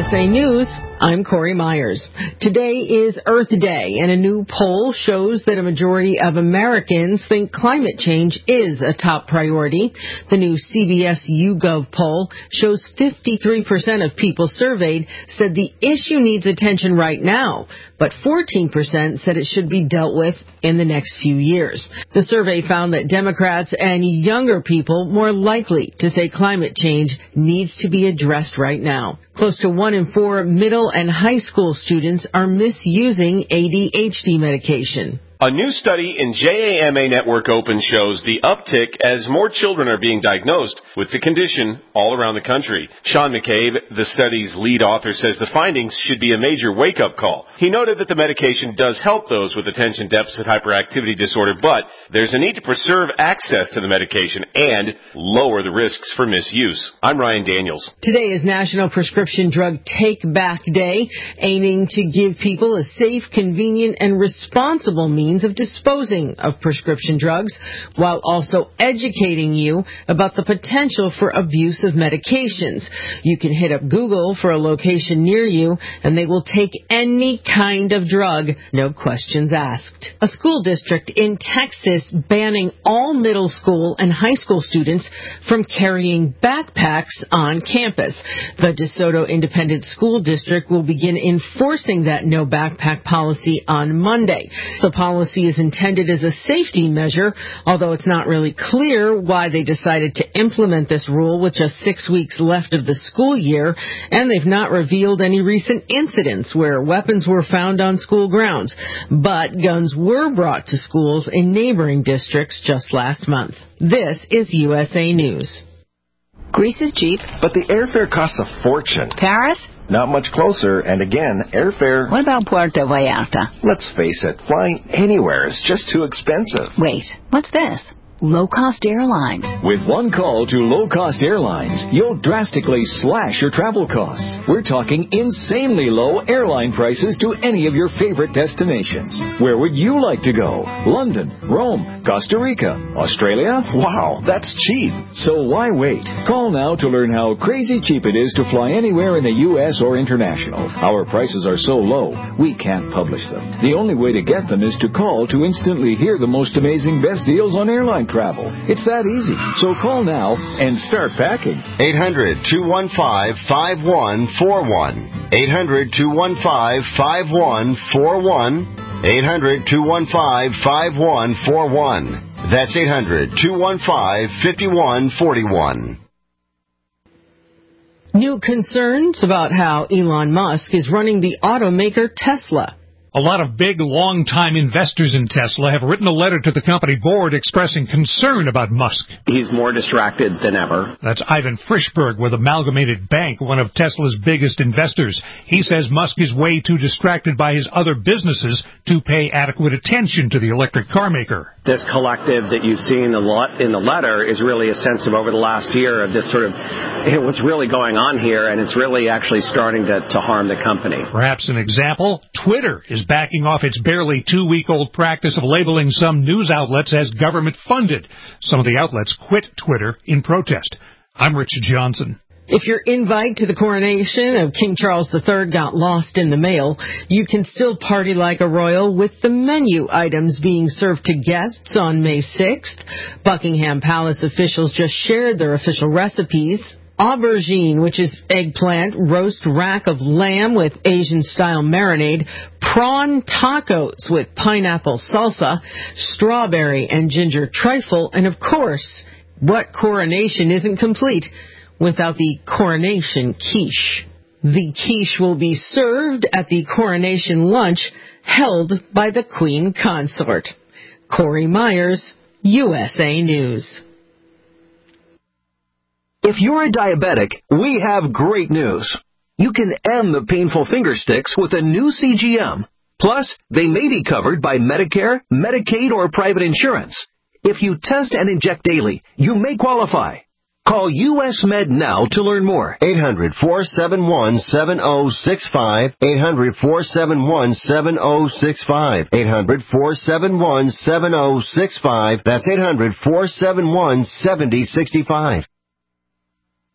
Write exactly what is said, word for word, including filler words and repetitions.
S A News, I'm Corey Myers. Today is Earth Day, and a new poll shows that a majority of Americans think climate change is a top priority. The new C B S YouGov poll shows fifty-three percent of people surveyed said the issue needs attention right now, but fourteen percent said it should be dealt with in the next few years. The survey found that Democrats and younger people more likely to say climate change needs to be addressed right now. Close to one in four middle and high school students are misusing A D H D medication. A new study in J A M A Network Open shows the uptick as more children are being diagnosed with the condition all around the country. Sean McCabe, the study's lead author, says the findings should be a major wake-up call. He noted that the medication does help those with attention deficit hyperactivity disorder, but there's a need to preserve access to the medication and lower the risks for misuse. I'm Ryan Daniels. Today is National Prescription Drug Take Back Day, aiming to give people a safe, convenient, and responsible means of disposing of prescription drugs, while also educating you about the potential for abuse of medications. You can hit up Google for a location near you, and they will take any kind of drug, no questions asked. A school district in Texas banning all middle school and high school students from carrying backpacks on campus. The DeSoto Independent School District will begin enforcing that no backpack policy on Monday. The policy Policy is intended as a safety measure, although it's not really clear why they decided to implement this rule with just six weeks left of the school year, and they've not revealed any recent incidents where weapons were found on school grounds. But guns were brought to schools in neighboring districts just last month. This is U S A News. Greece is cheap. But the airfare costs a fortune. Paris? Not much closer, and again, airfare... What about Puerto Vallarta? Let's face it, flying anywhere is just too expensive. Wait, what's this? Low-cost airlines. With one call to low-cost airlines, you'll drastically slash your travel costs. We're talking insanely low airline prices to any of your favorite destinations. Where would you like to go? London, Rome, Costa Rica, Australia? Wow, that's cheap. So why wait? Call now to learn how crazy cheap it is to fly anywhere in the U S or international. Our prices are so low, we can't publish them. The only way to get them is to call to instantly hear the most amazing best deals on airline travel. It's that easy. So call now and start packing. eight hundred, two one five, five one four one. eight hundred, two one five, five one four one. eight hundred, two one five, five one four one. That's eight hundred, two one five, five one four one. New concerns about how Elon Musk is running the automaker Tesla. A lot of big, long-time investors in Tesla have written a letter to the company board expressing concern about Musk. He's more distracted than ever. That's Ivan Frischberg with Amalgamated Bank, one of Tesla's biggest investors. He says Musk is way too distracted by his other businesses to pay adequate attention to the electric car maker. This collective that you see in the, lot, in the letter is really a sense of over the last year of this sort of hey, what's really going on here, and it's really actually starting to, to harm the company. Perhaps an example, Twitter is backing off its barely two-week-old practice of labeling some news outlets as government-funded. Some of the outlets quit Twitter in protest. I'm Richard Johnson. If your invite to the coronation of King Charles the Third got lost in the mail, you can still party like a royal with the menu items being served to guests on May sixth. Buckingham Palace officials just shared their official recipes. Aubergine, which is eggplant, roast rack of lamb with Asian-style marinade, prawn tacos with pineapple salsa, strawberry and ginger trifle, and of course, what coronation isn't complete without the coronation quiche? The quiche will be served at the coronation lunch held by the Queen Consort. Corey Myers, U S A News. If you're a diabetic, we have great news. You can end the painful finger sticks with a new C G M. Plus, they may be covered by Medicare, Medicaid, or private insurance. If you test and inject daily, you may qualify. Call U S Med now to learn more. eight hundred, four seven one, seven oh six five. eight hundred, four seven one, seven oh six five. eight hundred, four seven one, seven oh six five. That's eight hundred, four seven one, seven oh six five.